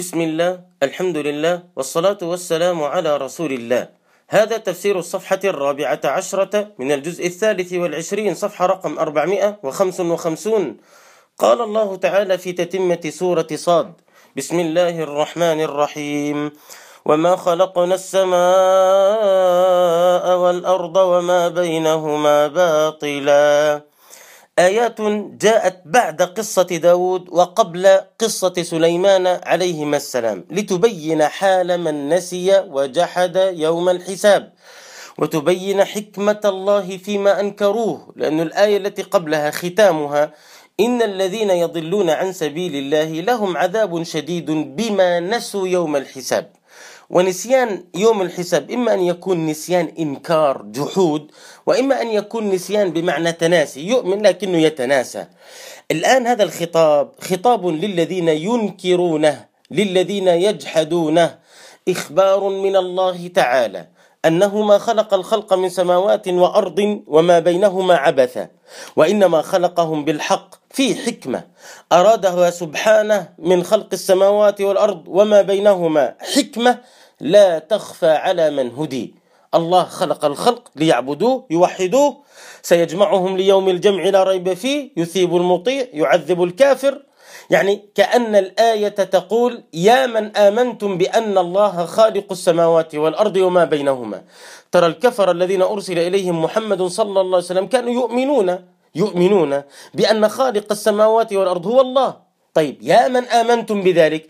بسم الله، الحمد لله، والصلاة والسلام على رسول الله. هذا تفسير الصفحة 14 من الجزء 23 صفحة رقم 455. قال الله تعالى في تتمة سورة صاد: بسم الله الرحمن الرحيم: وما خلقنا السماء والأرض وما بينهما باطلا. آيات جاءت بعد قصة داود وقبل قصة سليمان عليهما السلام، لتبين حال من نسي وجحد يوم الحساب، وتبين حكمة الله فيما أنكروه، لأن الآية التي قبلها ختامها: إن الذين يضلون عن سبيل الله لهم عذاب شديد بما نسوا يوم الحساب. ونسيان يوم الحساب إما أن يكون نسيان إنكار جحود، وإما أن يكون نسيان بمعنى تناسي، يؤمن لكنه يتناسى. الآن هذا الخطاب خطاب للذين ينكرونه، للذين يجحدونه، إخبار من الله تعالى أنه ما خلق الخلق من سماوات وأرض وما بينهما عبثا، وإنما خلقهم بالحق في حكمة أرادها سبحانه من خلق السماوات والأرض وما بينهما، حكمة لا تخفى على من هدي. الله خلق الخلق ليعبدوه يوحدوه، سيجمعهم ليوم الجمع لا ريب فيه، يثيب المطيع يعذب الكافر. يعني كأن الآية تقول: يا من آمنتم بأن الله خالق السماوات والأرض وما بينهما. ترى الكفر الذين أرسل إليهم محمد صلى الله عليه وسلم كانوا يؤمنون بأن خالق السماوات والأرض هو الله. طيب، يا من آمنتم بذلك،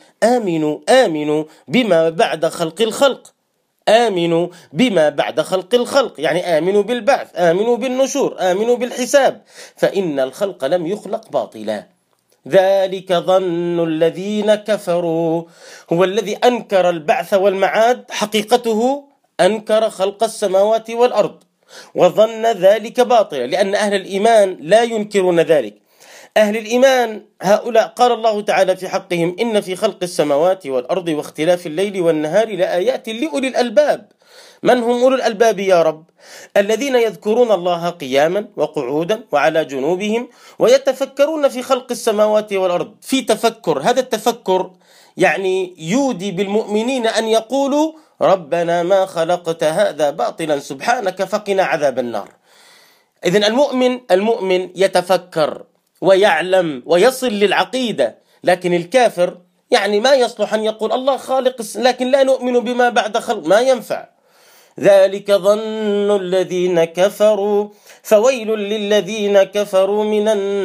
آمنوا بما بعد خلق الخلق، آمنوا بما بعد خلق الخلق، يعني آمنوا بالبعث، آمنوا بالنشور، آمنوا بالحساب، فإن الخلق لم يخلق باطلا. ذلك ظن الذين كفروا، هو الذي أنكر البعث والمعاد، حقيقته أنكر خلق السماوات والأرض وظن ذلك باطلا، لأن أهل الإيمان لا ينكرون ذلك. أهل الإيمان هؤلاء قال الله تعالى في حقهم: إن في خلق السماوات والأرض واختلاف الليل والنهار لآيات لأولي الألباب. من هم أولو الألباب يا رب؟ الذين يذكرون الله قياما وقعودا وعلى جنوبهم ويتفكرون في خلق السماوات والأرض. في تفكر، هذا التفكر يعني يودي بالمؤمنين أن يقولوا: ربنا ما خلقت هذا باطلا سبحانك فقنا عذاب النار. إذن المؤمن يتفكر ويعلم ويصل للعقيدة، لكن الكافر يعني ما يصلح أن يقول الله خالق لكن لا نؤمن بما بعد خلق، ما ينفع. ذلك ظن الذين كفروا فويل للذين كفروا من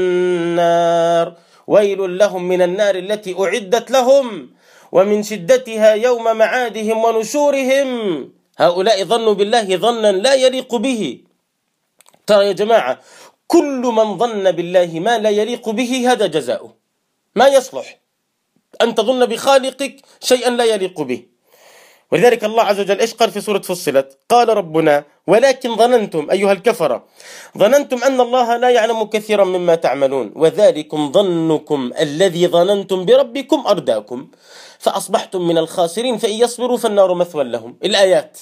النار، ويل لهم من النار التي أعدت لهم ومن شدتها يوم معادهم ونشورهم. هؤلاء ظنوا بالله ظنا لا يليق به. ترى يا جماعة، كل من ظن بالله ما لا يليق به هذا جزاؤه. ما يصلح أن تظن بخالقك شيئا لا يليق به. ولذلك الله عز وجل إيش قال في سورة فصلت؟ قال ربنا: ولكن ظننتم أيها الكفرة، ظننتم أن الله لا يعلم كثيرا مما تعملون، وذلكم ظنكم الذي ظننتم بربكم أرداكم فأصبحتم من الخاسرين، فإن يصبروا فالنار مثوى لهم. الآيات.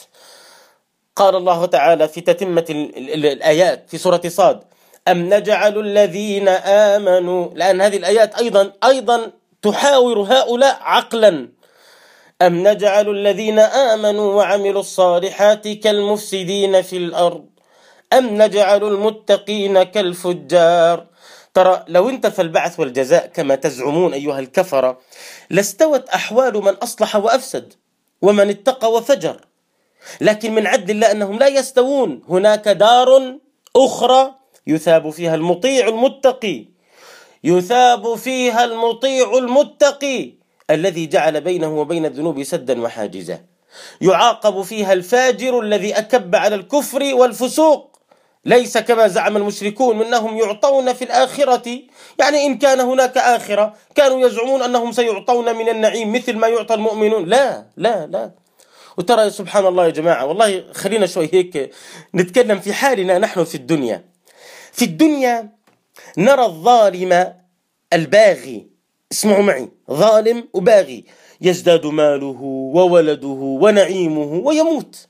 قال الله تعالى في تتمة الآيات في سورة صاد: أم نجعل الذين آمنوا، لأن هذه الآيات أيضا تحاور هؤلاء عقلا. أم نجعل الذين آمنوا وعملوا الصالحات كالمفسدين في الأرض أم نجعل المتقين كالفجار. ترى لو انتفى البعث والجزاء كما تزعمون أيها الكفرة، لاستوت أحوال من أصلح وأفسد ومن اتقى وفجر، لكن من عدل الله أنهم لا يستوون. هناك دار أخرى يثاب فيها المطيع المتقي، يثاب فيها المطيع المتقي الذي جعل بينه وبين الذنوب سدا وحاجزا، يعاقب فيها الفاجر الذي أكب على الكفر والفسوق. ليس كما زعم المشركون منهم يعطون في الآخرة، يعني إن كان هناك آخرة كانوا يزعمون أنهم سيعطون من النعيم مثل ما يعطى المؤمنون. لا لا لا. وترى سبحان الله يا جماعة، والله خلينا شوي هيك نتكلم في حالنا نحن في الدنيا. في الدنيا نرى الظالم الباغي، اسمعوا معي، ظالم وباغي يزداد ماله وولده ونعيمه ويموت.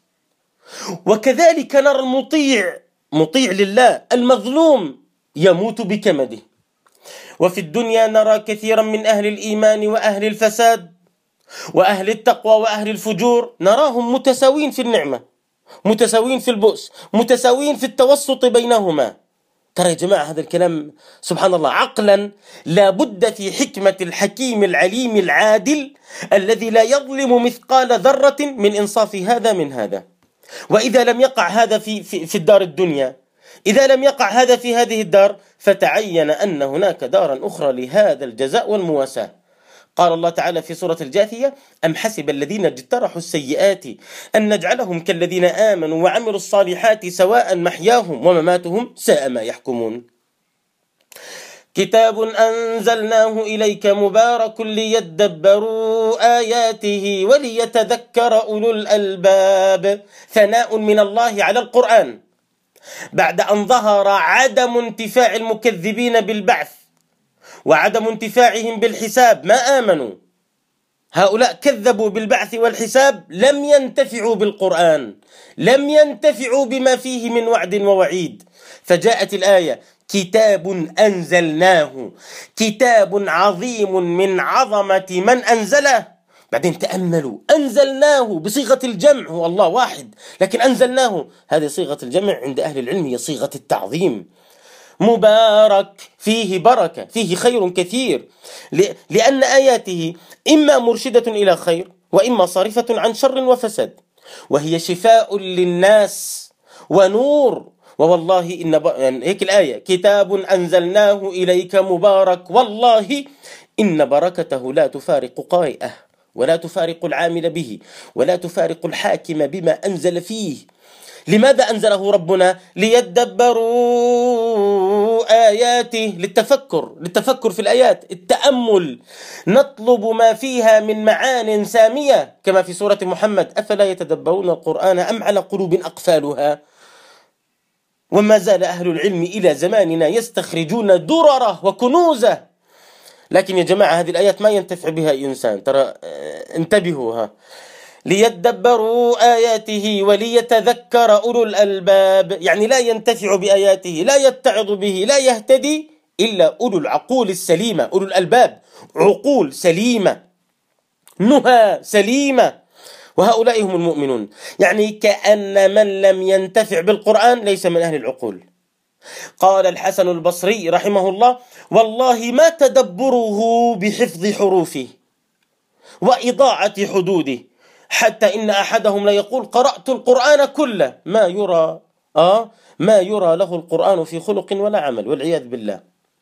وكذلك نرى المطيع، مطيع لله، المظلوم يموت بكمده. وفي الدنيا نرى كثيرا من أهل الإيمان وأهل الفساد وأهل التقوى وأهل الفجور نراهم متساوين في النعمة، متساوين في البؤس، متساوين في التوسط بينهما. ترى يا جماعة هذا الكلام سبحان الله عقلا لا بد في حكمة الحكيم العليم العادل الذي لا يظلم مثقال ذرة من إنصاف هذا من هذا. وإذا لم يقع هذا في الدار الدنيا، إذا لم يقع هذا في هذه الدار، فتعين أن هناك دارا أخرى لهذا الجزاء والمواساة. قال الله تعالى في سورة الجاثية: أم حسب الذين اجترحوا السيئات أن نجعلهم كالذين آمنوا وعملوا الصالحات سواء محياهم ومماتهم ساء ما يحكمون. كتاب أنزلناه إليك مبارك ليدبروا آياته وليتذكر أولو الألباب. ثناء من الله على القرآن بعد أن ظهر عدم انتفاع المكذبين بالبعث وعدم انتفاعهم بالحساب، ما آمنوا. هؤلاء كذبوا بالبعث والحساب، لم ينتفعوا بالقرآن، لم ينتفعوا بما فيه من وعد ووعيد. فجاءت الآية: كتاب أنزلناه، كتاب عظيم من عظمة من أنزله. بعدين تأملوا، أنزلناه بصيغة الجمع، هو الله واحد، لكن أنزلناه هذه صيغة الجمع عند أهل العلم هي صيغة التعظيم. مبارك، فيه بركة، فيه خير كثير، لأن آياته إما مرشدة إلى خير وإما صارفة عن شر وفساد، وهي شفاء للناس ونور. ووالله يعني هيك الآية: كتاب أنزلناه إليك مبارك، والله إن بركته لا تفارق قارئه ولا تفارق العامل به ولا تفارق الحاكم بما أنزل فيه. لماذا أنزله ربنا؟ ليدبروا آياته، للتفكر في الآيات، التأمل، نطلب ما فيها من معان سامية، كما في سورة محمد: أفلا يتدبرون القرآن أم على قلوب أقفالها. وما زال أهل العلم إلى زماننا يستخرجون درره وكنوزه. لكن يا جماعة هذه الآيات ما ينتفع بها إنسان، ترى انتبهوا. ليدبروا آياته وليتذكر أولو الألباب، يعني لا ينتفع بآياته، لا يتعظ به، لا يهتدي إلا أولو العقول السليمة. أولو الألباب عقول سليمة، نهى سليمة، وهؤلاء هم المؤمنون. يعني كأن من لم ينتفع بالقرآن ليس من أهل العقول. قال الحسن البصري رحمه الله: والله ما تدبره بحفظ حروفه وإضاعة حدوده، حتى إن أحدهم لا يقول: قرأت القرآن كله، ما يرى له القرآن في خلق ولا عمل، والعياذ بالله.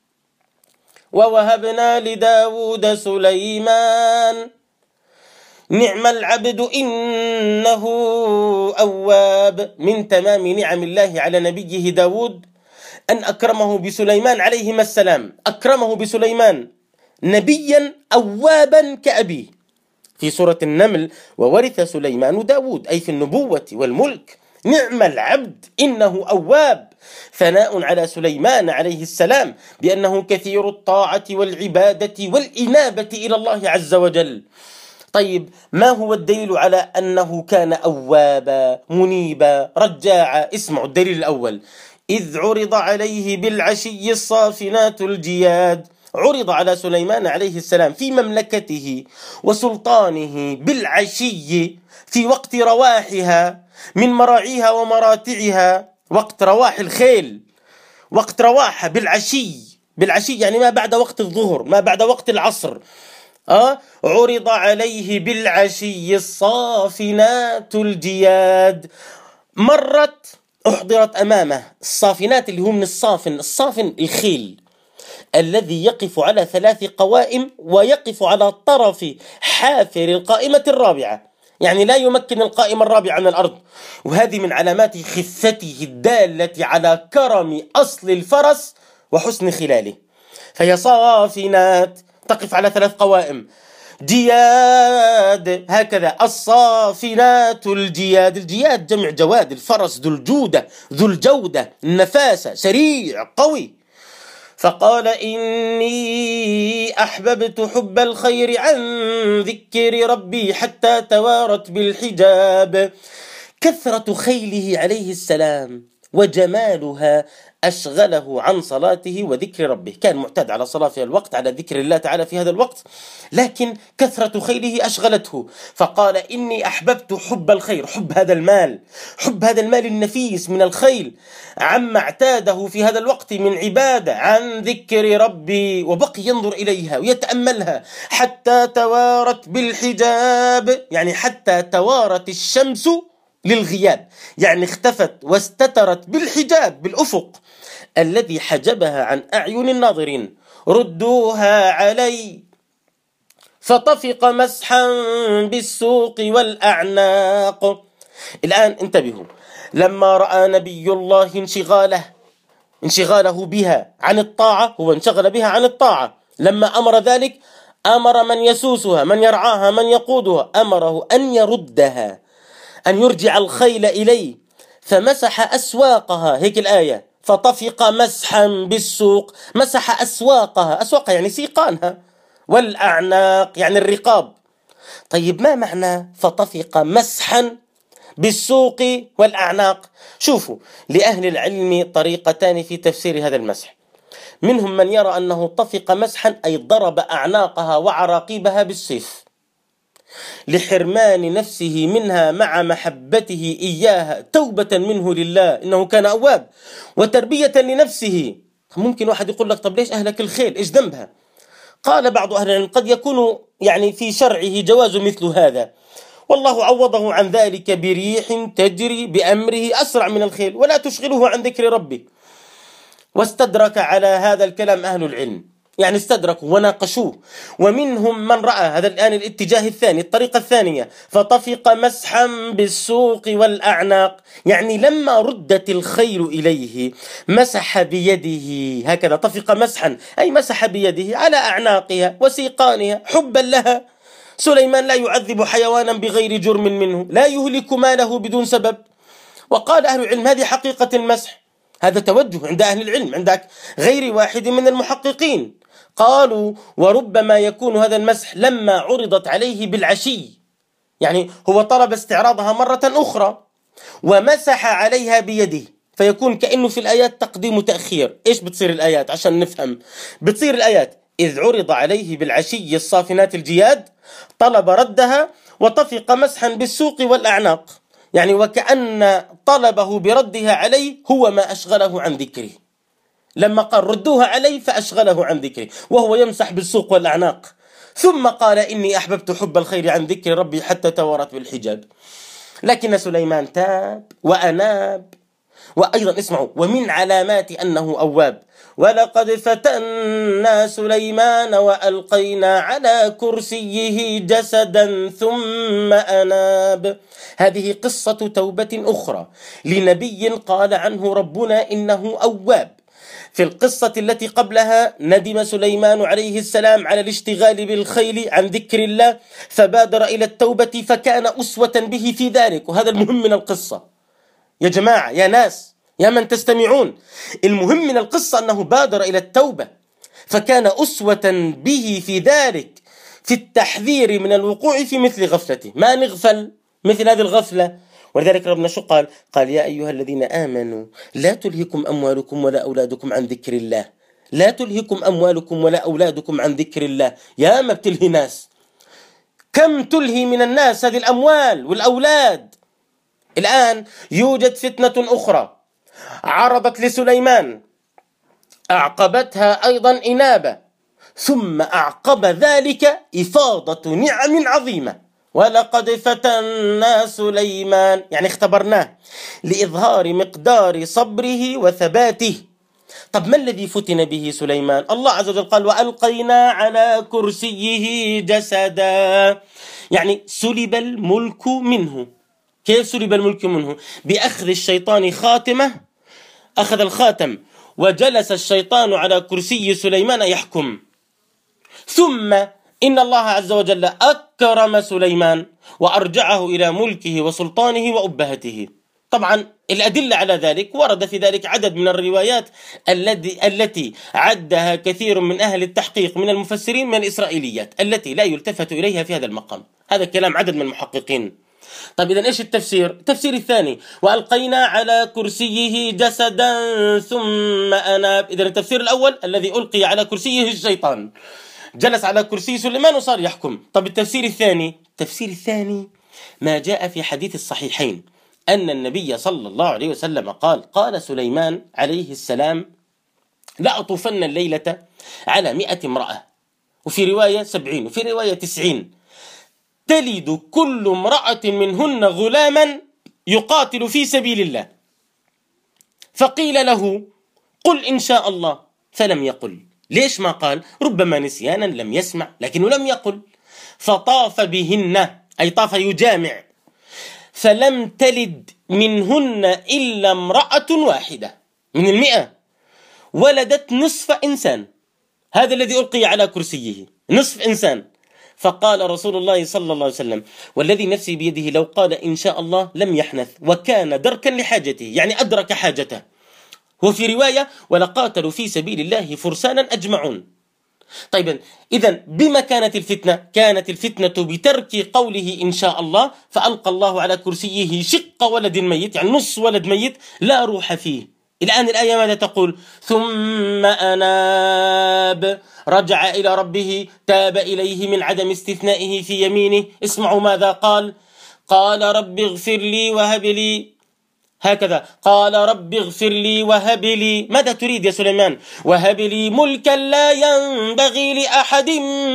ووهبنا لداود سليمان نعم العبد إنه أواب. من تمام نعم الله على نبيه داود أن أكرمه بسليمان عليهما السلام، أكرمه بسليمان نبيا أوابا كأبيه في سورة النمل: وورث سليمان داود، أي في النبوة والملك. نعم العبد إنه أواب، ثناء على سليمان عليه السلام بأنه كثير الطاعة والعبادة والإنابة إلى الله عز وجل. طيب، ما هو الدليل على أنه كان أوابا منيبا رجاعا؟ اسمعوا الدليل الأول: إذ عرض عليه بالعشي الصافنات الجياد. عرض على سليمان عليه السلام في مملكته وسلطانه بالعشي، في وقت رواحها من مراعيها ومراتعها، وقت رواح الخيل، وقت رواحها بالعشي يعني ما بعد وقت الظهر، ما بعد وقت العصر. عرض عليه بالعشي الصافنات الجياد. أحضرت أمامه الصافنات، اللي هو من الصافن الخيل الذي يقف على 3 قوائم ويقف على طرف حافر القائمة الرابعة، يعني لا يمكن القائمة الرابعة عن الأرض. وهذه من علامات خفته الدالة على كرم أصل الفرس وحسن خلاله. فهي صافنات تقف على 3 قوائم، جياد هكذا، الصافنات الجياد. الجياد جمع جواد، الفرس ذو الجودة ذو الجودة، النفاسة، سريع قوي. فقال: إني أحببت حب الخير عن ذكر ربي حتى توارت بالحجاب. كثرة خيله عليه السلام وجمالها أشغله عن صلاته وذكر ربه. كان معتاد على صلاة في الوقت، على ذكر الله تعالى في هذا الوقت، لكن كثرة خيله أشغلته، فقال إني أحببت حب الخير، حب هذا المال، حب هذا المال النفيس من الخيل، عما اعتاده في هذا الوقت من عبادة، عن ذكر ربي. وبقي ينظر إليها ويتأملها حتى توارت بالحجاب، يعني حتى توارت الشمس للغياب، يعني اختفت واستترت بالحجاب، بالأفق الذي حجبها عن أعين الناظرين. ردوها علي فطفق مسحا بالسوق والأعناق. الآن انتبهوا، لما رأى نبي الله انشغاله بها عن الطاعة، هو انشغل بها عن الطاعة، لما أمر ذلك أمر من يسوسها، من يرعاها، من يقودها، أمره أن يردها، أن يرجع الخيل إليه، فمسح أسواقها. هيك الآية، فطفق مسحا بالسوق، مسح أسواقها، أسواقها يعني سيقانها، والأعناق يعني الرقاب. طيب ما معنى فطفق مسحا بالسوق والأعناق؟ شوفوا، لأهل العلم طريقتان في تفسير هذا المسح. منهم من يرى أنه طفق مسحا أي ضرب أعناقها وعراقيبها بالسيف، لحرمان نفسه منها مع محبته إياها، توبة منه لله إنه كان أواب، وتربية لنفسه. ممكن واحد يقول لك طب ليش أهلك الخيل، إيش ذنبها؟ قال بعض أهل العلم قد يكون يعني في شرعه جواز مثل هذا، والله عوضه عن ذلك بريح تجري بأمره أسرع من الخيل ولا تشغله عن ذكر ربه. واستدرك على هذا الكلام أهل العلم، يعني استدركوا وناقشوه. ومنهم من رأى هذا الآن الاتجاه الثاني، الطريقة الثانية، فطفق مسحا بالسوق والأعناق، يعني لما ردت الخيل إليه مسح بيده، هكذا طفق مسحا أي مسح بيده على أعناقها وسيقانها حبا لها. سليمان لا يعذب حيوانا بغير جرم منه، لا يهلك ماله بدون سبب. وقال أهل العلم هذه حقيقة المسح، هذا توجه عند أهل العلم، عندك غير واحد من المحققين. قالوا وربما يكون هذا المسح لما عرضت عليه بالعشي، يعني هو طلب استعراضها مرة أخرى ومسح عليها بيده، فيكون كأنه في الآيات تقديم وتأخير. إيش بتصير الآيات عشان نفهم؟ بتصير الآيات إذ عرض عليه بالعشي الصافنات الجياد طلب ردها وطفق مسحا بالسوق والأعناق، يعني وكأن طلبه بردها عليه هو ما أشغله عن ذكره، لما قال ردوها عليه فأشغله عن ذكره وهو يمسح بالسوق والأعناق. ثم قال إني أحببت حب الخير عن ذكر ربي حتى توارت بالحجاب. لكن سليمان تاب وأناب. وأيضا اسمعوا، ومن علامات أنه أواب، ولقد فتنا سليمان وألقينا على كرسيه جسدا ثم أناب. هذه قصة توبة أخرى لنبي قال عنه ربنا إنه أواب. في القصة التي قبلها ندم سليمان عليه السلام على الاشتغال بالخيل عن ذكر الله فبادر إلى التوبة فكان أسوة به في ذلك. وهذا المهم من القصة يا جماعة، يا ناس، يا من تستمعون، المهم من القصة أنه بادر إلى التوبة فكان أسوة به في ذلك، في التحذير من الوقوع في مثل غفلته. ما نغفل مثل هذه الغفلة. ولذلك ربنا شو قال يا أيها الذين آمنوا لا تلهكم أموالكم ولا أولادكم عن ذكر الله. لا تلهكم أموالكم ولا أولادكم عن ذكر الله. يا ما بتلهي ناس، كم تلهي من الناس هذه الأموال والأولاد. الآن يوجد فتنة أخرى عرضت لسليمان، أعقبتها أيضا إنابة، ثم أعقب ذلك إفاضة نعم عظيمة. ولقد فتنا سليمان يعني اختبرناه لإظهار مقدار صبره وثباته. طب ما الذي فتن به سليمان؟ الله عز وجل قال وألقينا على كرسيه جسدا، يعني سلب الملك منه. كيف سلب الملك منه؟ بأخذ الشيطان خاتمة، أخذ الخاتم وجلس الشيطان على كرسي سليمان يحكم. ثم إن الله عز وجل أكرم سليمان وأرجعه إلى ملكه وسلطانه وأبهته. طبعا الأدلة على ذلك ورد في ذلك عدد من الروايات التي عدها كثير من أهل التحقيق من المفسرين من الإسرائيليات التي لا يلتفت إليها في هذا المقام. هذا كلام عدد من المحققين. طيب إذن إيش التفسير؟ التفسير الثاني: وألقينا على كرسيه جسدا ثم أناب. إذن التفسير الأول: الذي ألقي على كرسيه الشيطان، جلس على كرسي سليمان وصار يحكم. طب التفسير الثاني ما جاء في حديث الصحيحين أن النبي صلى الله عليه وسلم قال سليمان عليه السلام: لأطوفن الليلة على 100 امرأة، وفي رواية 70 وفي رواية 90، تلد كل امرأة منهن غلاما يقاتل في سبيل الله. فقيل له: قل إن شاء الله، فلم يقل. ليش ما قال؟ ربما نسيانا، لم يسمع، لكنه لم يقل. فطاف بهن، أي طاف يجامع، فلم تلد منهن إلا امرأة واحدة من 100، ولدت نصف إنسان. هذا الذي ألقي على كرسيه نصف إنسان. فقال رسول الله صلى الله عليه وسلم: والذي نفسي بيده لو قال إن شاء الله لم يحنث، وكان دركا لحاجته، يعني أدرك حاجته. وفي رواية: ولقاتلوا في سبيل الله فرسانا أجمعون. طيب إذن بما كانت الفتنة؟ كانت الفتنة بترك قوله إن شاء الله، فألقى الله على كرسيه شق ولد ميت، يعني نص ولد ميت لا روح فيه. الآن الآية ماذا تقول؟ ثم أناب، رجع إلى ربه، تاب إليه من عدم استثنائه في يمينه. اسمعوا ماذا قال: قال رب اغفر لي وهب لي، هكذا قال رب اغفر لي وهب لي. ماذا تريد يا سليمان؟ وهب لي ملكا لا ينبغي لأحد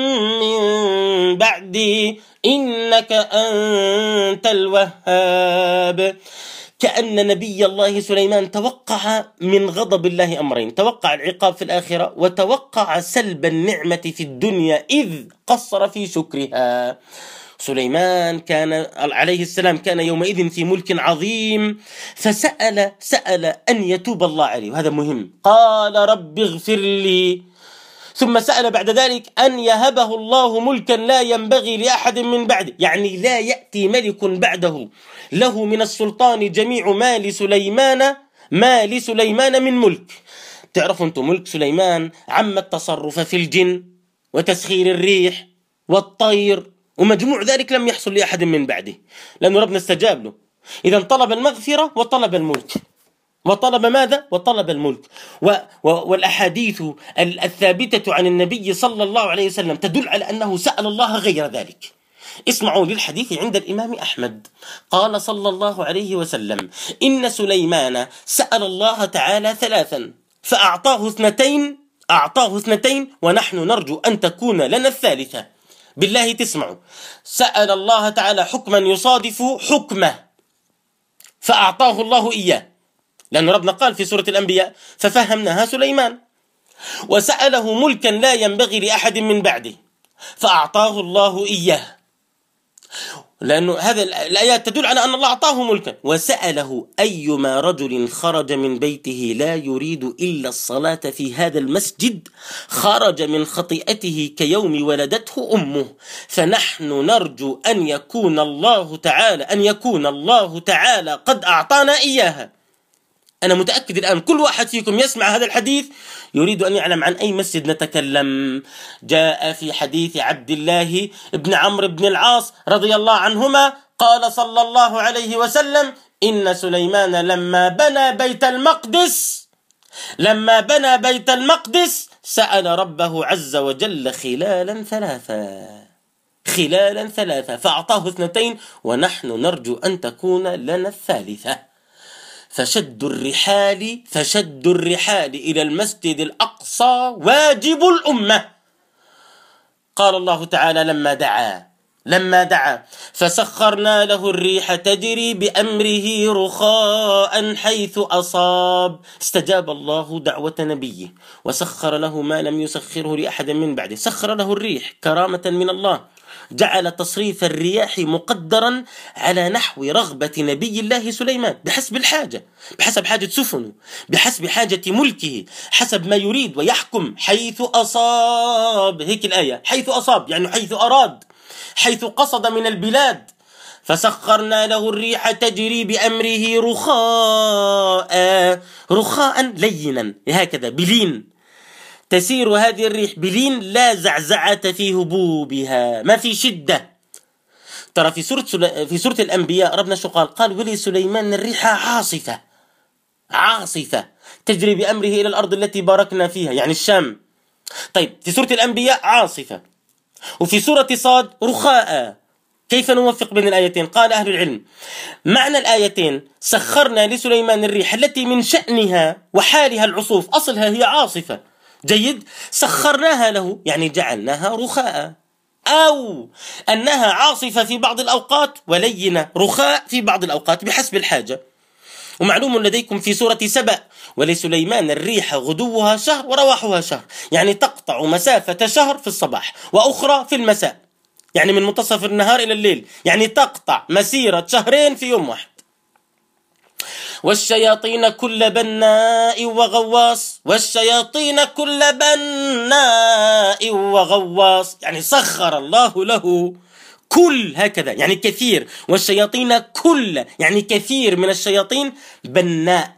من بعدي إنك أنت الوهاب. كأن نبي الله سليمان توقع من غضب الله أمرين: توقع العقاب في الآخرة، وتوقع سلب النعمة في الدنيا إذ قصر في شكرها. سليمان كان عليه السلام كان يومئذ في ملك عظيم، فسأل أن يتوب الله عليه، وهذا مهم. قال رب اغفر لي، ثم سأل بعد ذلك أن يهبه الله ملكا لا ينبغي لأحد من بعده، يعني لا يأتي ملك بعده له من السلطان جميع ما لسليمان من ملك. تعرفوا أنتم ملك سليمان عم التصرف في الجن وتسخير الريح والطير، ومجموع ذلك لم يحصل لأحد من بعده، لأن ربنا استجاب له. إذن طلب المغفرة وطلب الملك، وطلب ماذا؟ وطلب الملك. والأحاديث الثابتة عن النبي صلى الله عليه وسلم تدل على أنه سأل الله غير ذلك. اسمعوا للحديث عند الإمام أحمد، قال صلى الله عليه وسلم: إن سليمان سأل الله تعالى 3 فأعطاه 2 ونحن نرجو أن تكون لنا الثالثة. بالله تسمعوا، سأل الله تعالى حكما يصادف حكمه فأعطاه الله إياه، لأن ربنا قال في سورة الأنبياء: ففهمناها سليمان. وسأله ملكا لا ينبغي لأحد من بعده فأعطاه الله إياه، لأن هذا الآيات تدل على أن الله أعطاه ملكا. وسأله أيما رجل خرج من بيته لا يريد إلا الصلاة في هذا المسجد خرج من خطيئته كيوم ولدته أمه. فنحن نرجو أن يكون الله تعالى قد أعطانا إياها. أنا متأكد الآن كل واحد فيكم يسمع هذا الحديث يريد أن يعلم عن أي مسجد نتكلم. جاء في حديث عبد الله بن عمرو بن العاص رضي الله عنهما قال صلى الله عليه وسلم: إن سليمان لما بنى بيت المقدس سأل ربه عز وجل خلالا ثلاثة فأعطاه 2 ونحن نرجو أن تكون لنا الثالثة. فشد الرحال إلى المسجد الأقصى واجب الأمة. قال الله تعالى لما دعا فسخرنا له الريح تجري بأمره رخاء حيث أصاب. استجاب الله دعوة نبيه وسخر له ما لم يسخره لأحد من بعده. سخر له الريح كرامة من الله، جعل تصريف الرياح مقدرا على نحو رغبة نبي الله سليمان بحسب حاجة سفنه، بحسب حاجة ملكه، حسب ما يريد، ويحكم حيث أصاب. هيك الآية، حيث أصاب يعني حيث أراد، حيث قصد من البلاد. فسخرنا له الريح تجري بأمره رخاء لينا، هكذا بلين تسير هذه الريح بلين لا زعزعة في هبوبها، ما في شدة، ترى في سورة الأنبياء ربنا شو قال؟ قال ولسليمان الريح عاصفة تجري بأمره إلى الأرض التي باركنا فيها، يعني الشام. طيب في سورة الأنبياء عاصفة، وفي سورة صاد رخاء. كيف نوفق بين الآيتين؟ قال أهل العلم معنى الآيتين سخرنا لسليمان الريح التي من شأنها وحالها العصوف، أصلها هي عاصفة، جيد، سخرناها له يعني جعلناها رخاء، أو أنها عاصفة في بعض الأوقات ولينة رخاء في بعض الأوقات بحسب الحاجة. ومعلوم لديكم في سورة سبأ ولسليمان الريح غدوها شهر ورواحها شهر، يعني تقطع مسافة شهر في الصباح وأخرى في المساء، يعني من منتصف النهار إلى الليل، يعني تقطع مسيرة شهرين في يوم واحد. والشياطين كل بناء وغواص، والشياطين كل بناء وغواص، يعني سخر الله له كل، هكذا يعني كثير، والشياطين كل يعني كثير من الشياطين بناء.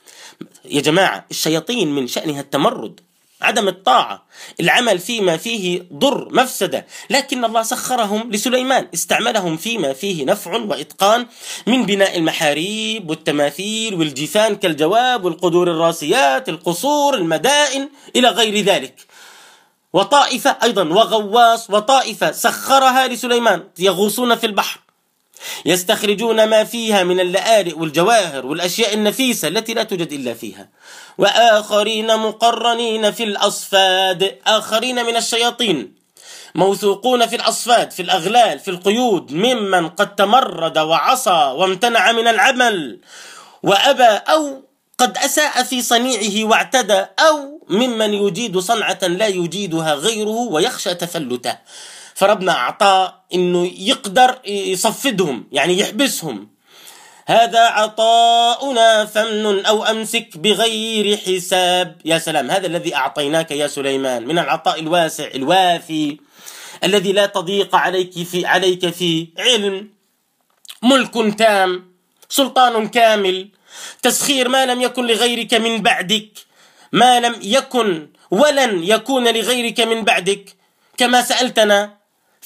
يا جماعة الشياطين من شأنها التمرد، عدم الطاعة، العمل فيما فيه ضر مفسدة، لكن الله سخرهم لسليمان، استعملهم فيما فيه نفع وإتقان من بناء المحاريب والتماثيل والجفان كالجواب والقدور الراسيات، القصور، المدائن إلى غير ذلك. وطائفة أيضا وغواص، وطائفة سخرها لسليمان يغوصون في البحر يستخرجون ما فيها من اللآلئ والجواهر والأشياء النفيسة التي لا توجد إلا فيها. وآخرين مقرنين في الأصفاد، آخرين من الشياطين موثوقون في الأصفاد، في الأغلال، في القيود، ممن قد تمرد وعصى وامتنع من العمل وأبى، أو قد أساء في صنيعه واعتدى، أو ممن يجيد صنعة لا يجيدها غيره ويخشى تفلته، فربنا أعطاه إنه يقدر يصفدهم، يعني يحبسهم. هذا عطاؤنا فمن أو أمسك بغير حساب. يا سلام، هذا الذي أعطيناك يا سليمان من العطاء الواسع الوافي الذي لا تضيق عليك فيه، علم، ملك تام، سلطان كامل، تسخير ما لم يكن لغيرك من بعدك، ما لم يكن ولن يكون لغيرك من بعدك، كما سألتنا.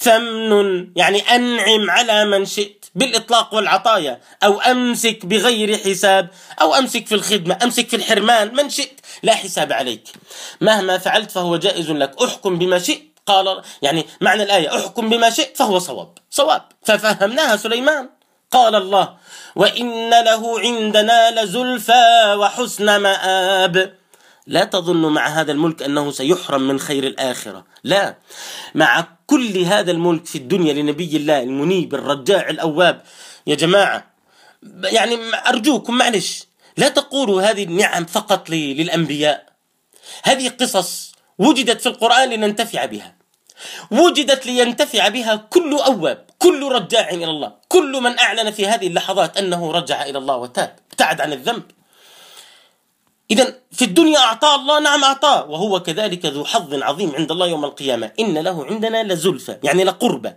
فمن يعني أنعم على من شئت بالإطلاق والعطايا، أو أمسك بغير حساب، أو أمسك في الخدمة، أمسك في الحرمان، من شئت لا حساب عليك، مهما فعلت فهو جائز لك، أحكم بما شئت. قال يعني معنى الآية أحكم بما شئت فهو صواب. ففهمناها سليمان. قال الله وإن له عندنا لزلفى وحسن مآب. لا تظن مع هذا الملك أنه سيحرم من خير الآخرة، لا، مع كل هذا الملك في الدنيا لنبي الله المنيب الرجاع الأواب. يا جماعة يعني أرجوكم معلش، لا تقولوا هذه النعم فقط للأنبياء. هذه قصص وجدت في القرآن لننتفع بها، وجدت لينتفع بها كل أواب، كل رجاع إلى الله، كل من أعلن في هذه اللحظات أنه رجع إلى الله وتاب ابتعد عن الذنب. إذن في الدنيا أعطاه الله، نعم أعطاه، وهو كذلك ذو حظ عظيم عند الله يوم القيامة. إن له عندنا لزلفى يعني لقربة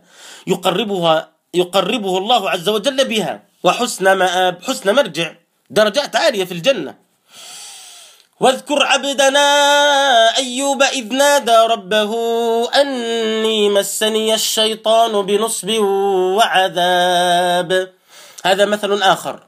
يقربه الله عز وجل بها، وحسن مآب، حسن مرجع، درجات عالية في الجنة. واذكر عبدنا أيوب إذ نادى ربه أني مسني الشيطان بنصب وعذاب. هذا مثل آخر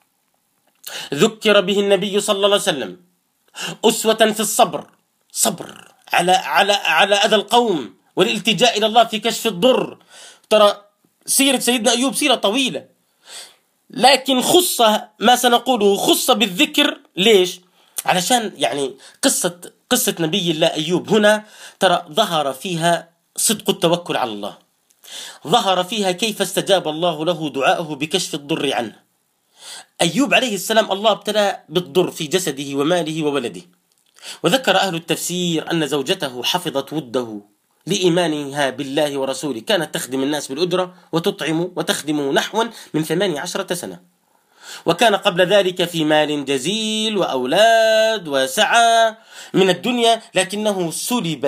ذكر به النبي صلى الله عليه وسلم، أسوة في الصبر، صبر على أذى القوم والالتجاء إلى الله في كشف الضر. ترى سيرة سيدنا أيوب سيرة طويلة، لكن خص ما سنقوله خص بالذكر. ليش؟ علشان يعني قصة نبي الله أيوب هنا ترى ظهر فيها صدق التوكل على الله، ظهر فيها كيف استجاب الله له دعاءه بكشف الضر عنه. أيوب عليه السلام الله ابتلى بالضر في جسده وماله وولده، وذكر أهل التفسير أن زوجته حفظت وده لإيمانها بالله ورسوله، كانت تخدم الناس بالأجرة وتطعم وتخدم نحو من 18 سنة، وكان قبل ذلك في مال جزيل وأولاد وسعة من الدنيا، لكنه سلب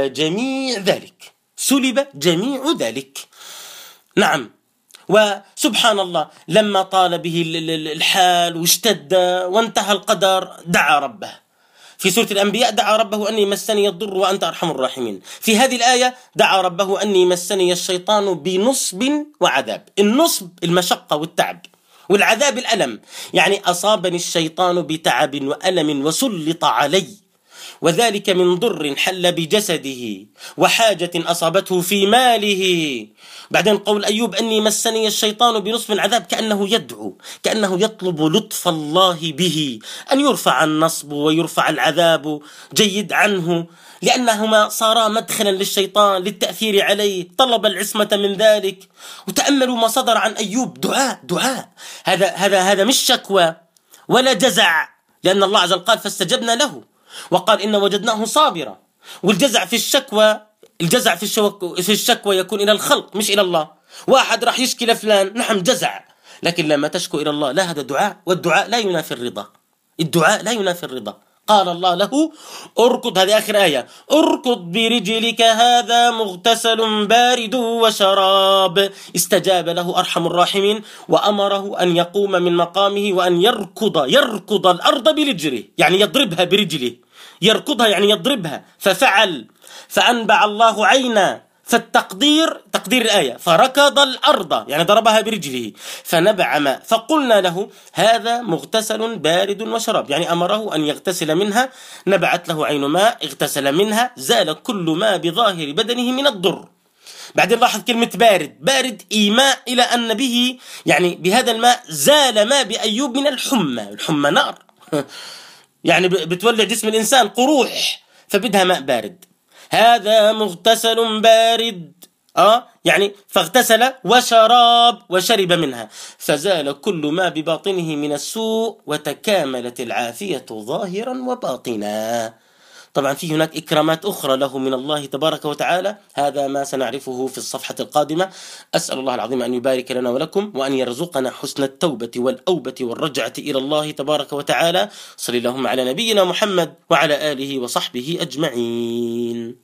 جميع ذلك. نعم، وسبحان الله لما طال به الحال واشتد وانتهى القدر دعا ربه في سورة الأنبياء دعا ربه أني مسني الضر وأنت أرحم الراحمين. في هذه الآية دعا ربه أني مسني الشيطان بنصب وعذاب. النصب المشقة والتعب، والعذاب الألم، يعني أصابني الشيطان بتعب وألم وسلط علي، وذلك من ضر حل بجسده وحاجة أصابته في ماله. بعدين قول أيوب أني مسني الشيطان بنصب عذاب، كأنه يدعو، كأنه يطلب لطف الله به، أن يرفع النصب ويرفع العذاب جيد عنه، لأنهما صارا مدخلا للشيطان للتأثير عليه، طلب العصمة من ذلك. وتأملوا ما صدر عن أيوب، دعاء. هذا مش شكوى ولا جزع، لأن الله عز وجل قال فاستجبنا له، وقال إن وجدناه صابرا. والجزع في الشكوى، الجزع في الشكوى يكون إلى الخلق مش إلى الله. واحد راح يشكي لفلان، نعم جزع، لكن لما تشكو إلى الله لا، هذا دعاء، والدعاء لا ينافي الرضا. الدعاء لا ينافي الرضا. قال الله له اركض، هذه آخر آية، اركض برجلك هذا مغتسل بارد وشراب. استجاب له أرحم الراحمين وأمره أن يقوم من مقامه وأن يركض الأرض برجله، يعني يضربها برجله، يركضها يعني يضربها. ففعل، فأنبع الله عينا، فالتقدير تقدير الآية فركض الأرض يعني ضربها برجله فنبع ماء، فقلنا له هذا مغتسل بارد وشراب، يعني أمره أن يغتسل منها، نبعت له عين ماء، اغتسل منها، زال كل ما بظاهر بدنه من الضر. بعدين لاحظ كلمة بارد إيماء إلى أن به، يعني بهذا الماء زال ما بأيوب من الحمى نار يعني بتولع جسم الإنسان قروح، فبدها ماء بارد. هذا مغتسل بارد، يعني فاغتسل وشرب منها، فزال كل ما بباطنه من السوء وتكاملت العافية ظاهرا وباطنا. طبعا في هناك إكرامات أخرى له من الله تبارك وتعالى، هذا ما سنعرفه في الصفحة القادمة. أسأل الله العظيم أن يبارك لنا ولكم، وأن يرزقنا حسن التوبة والأوبة والرجعة إلى الله تبارك وتعالى. صلى اللهم على نبينا محمد وعلى آله وصحبه أجمعين.